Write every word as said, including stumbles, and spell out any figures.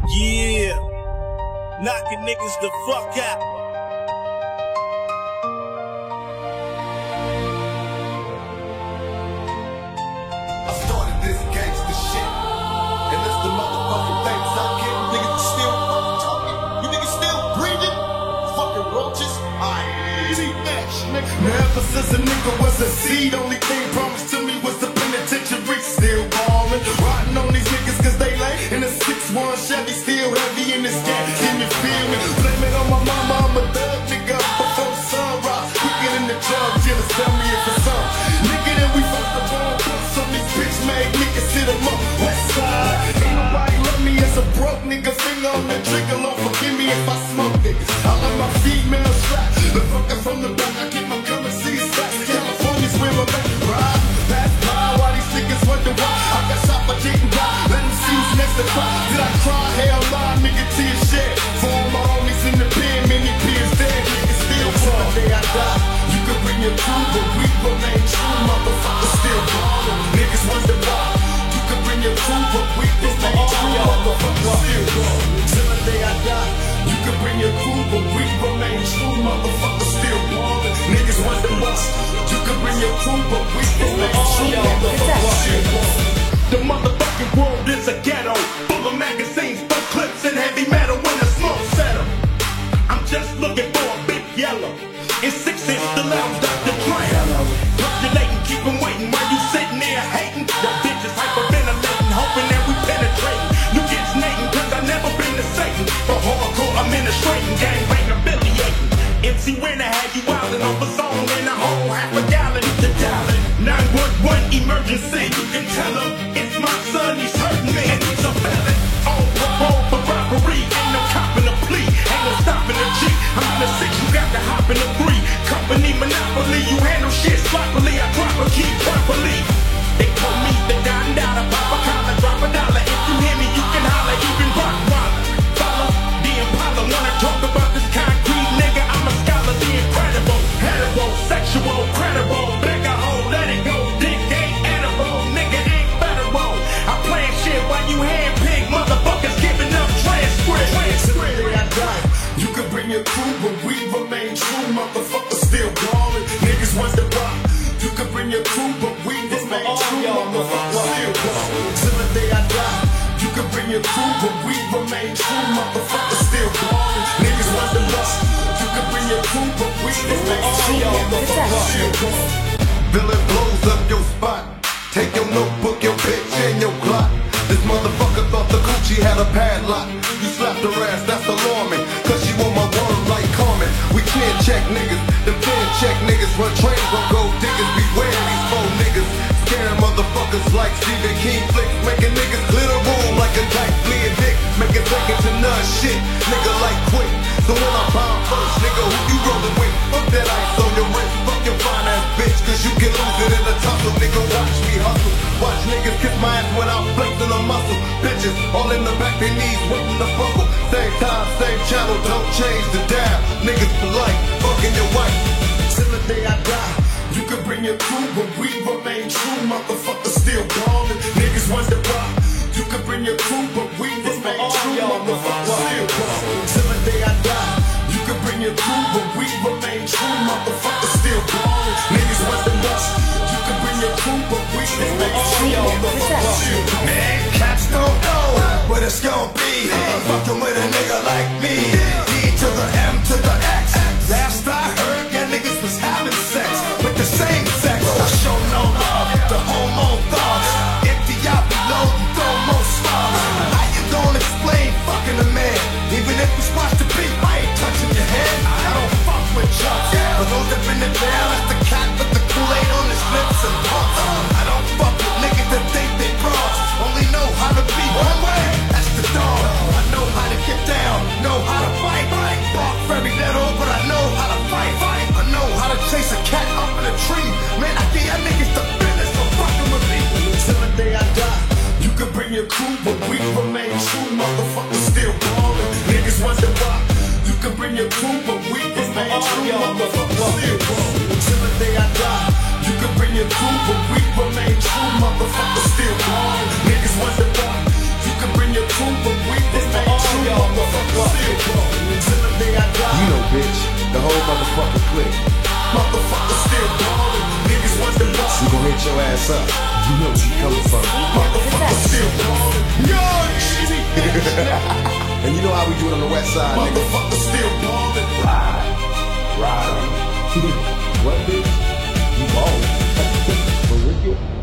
Yeah, knocking niggas the fuck out. I started this gangsta shit, and it's the motherfucking things I get. Niggas still fucking talking. You niggas still breathing? Fucking roaches. I T-Nash, nigga. Now ever since a nigga was a seed, only thing promised to me was the penitentiary. Still ballin', riding on these niggas cause they lay in a six one Chevy, still heavy in this gang. Can you feel me? Blame it on my mama, I'm a thug nigga. Before the sunrise, we get in the club, just tell me if it's up. Nigga, then we fuck the ball, put some these bitch made niggas sit them up. West side, ain't nobody love me as a broke nigga. Finger on the trigger, Lord forgive me if I smoke niggas. I like my female strap, the fucker from the back, I get my currency back. California's where I'm at, ride, pass by, while these niggas wonder why I got shot but didn't die. Let them see who's next to cry. Did I cry? Hell nah, nigga, to your shit. For all my homies in the pen, many peers dead, niggas still fall. The day I die, you can bring your crew, but we remain true, motherfuckers still ballin'. Niggas wonder why. You can bring your crew, but we remain true, motherfuckers still ballin'. Till the day I die, you can bring your crew, but we remain true, motherfuckers still ballin'. Niggas wonder why. You can bring your crew, but we remain true, motherfuckers still ballin'. The motherfucking world is a ghetto, full of magazines, full clips, and heavy metal in a small setup. I'm just looking for a big yellow. In six inch, the lounge Doctor Dre. Populating, keep 'em waiting while you sitting there hating. The bitches hyperventilating, hoping that we penetrating. You get snating, cause I never been to Satan. For hardcore, I'm administrating, gangbang affiliating. M C Winner had you wildin' off a song in a whole half a gallon. The dialing, nine one one emergency. You can tell him it's my son, he's hurting me, and he's a felon. On parole for robbery, ain't no copping a plea, ain't no stopping a G. I'm in the six, you got to hop in the three. Company monopoly, you handle shit sloppily. I drop a key properly. They call me the Don Dada, pop a collar, drop a dollar. If you hear me, you can holler, even rock waller. Follow the Impala, wanna talk about this concrete nigga? I'm a scholar, the incredible, heterosexual, credible. Bigger hole, let it go. Dick ain't edible, nigga ain't federal. I plan shit while you handpick motherfuckers giving up transcript. Till the day I die, you can bring your crew, but we remain true. Motherfuckers still ballin'. Niggas wonder why. You can bring your crew, but we remain true. Motherfuckers still ballin'. Till the day I die, you can bring your crew, but we remain true. Motherfuckers still ballin'. Niggas wonder why. You can bring your crew, but we remain true. Motherfuckers still ballin'. Villain blows up your spot. Take your notebook, your bitch, and your clock. This motherfucker thought the coochie had a padlock. You slapped her ass, that's alarming. Cause she want my word like Carmen. We can't check niggas, them can't check niggas. Run trains on gold diggers, beware these four niggas. Scaring motherfuckers like Stephen King flicks. Making niggas clear the room like a dyke fleeing dick. Making seconds to none shit, nigga like quick. So when I bomb first, nigga, who you rollin' with? Fuck that ice on your wrist, fuck your fine ass bitch. Cause you can lose it in a tussle, nigga, watch me hustle. Watch niggas kiss my ass when I'm flexing a muscle. Bitches all in the back, their knees waiting to buckle. Same time, same channel, don't change the dial. Niggas polite, fucking your wife. Till the day I die, you can bring your crew, but we remain true. Motherfuckers still ballin'. Niggas wonder why. You can bring your crew, but we remain true. Motherfuckers still ballin'. Till the day I die, you can bring your crew, but we remain true. Motherfuckers still ballin'. Niggas wonder why. You can bring your crew, but we remain true. Motherfuckers still ballin'. Man, cats don't know what it's gon' be. Fuckin' with a nigga like me. D to the M to the X. Last I heard, yeah, niggas was having sex with the same sex. I show no love to homo thugs. Empty out below, you throw more slugs. How you gonna explain fucking a man? Even if we squash the beat, I ain't touching your head. I don't fuck with chucks. For those that been it down, that's the cat with the Kool-Aid on his lips and pumps. I don't fuck with niggas that think they bras. Only know how to be one way. That's the dog. I know how to get down, know how to fight. Bark very little, but I know how to fight. I know how to chase a cat up in a tree. Man, I give y'all niggas the business for fucking with me. Till the day I die, you can bring your crew, but we remain true. Motherfuckers still ballin'. Niggas wonder why. You can bring your crew, but we remain true. Motherfuckers still ballin'. Till the day I die, you can bring your crew, but we remain true. Motherfuckers still ballin'. Niggas wonder why. You can bring your crew, but we remain true. bitch. The whole motherfucking clique. Motherfucker still ballin'. Niggas want the boss. We gon' hit your ass up. You know where you coming from. Motherfucker still ballin'. Yo, and you know how we do it on the west side, nigga. Motherfucker still ballin'. Ride. Ride. What, bitch? You ballin'. For wicked?